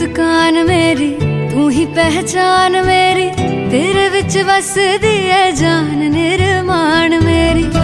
मुस्कान मेरी, तू ही पहचान मेरी, तेरे विच वसदी है जान निर्माण मेरी।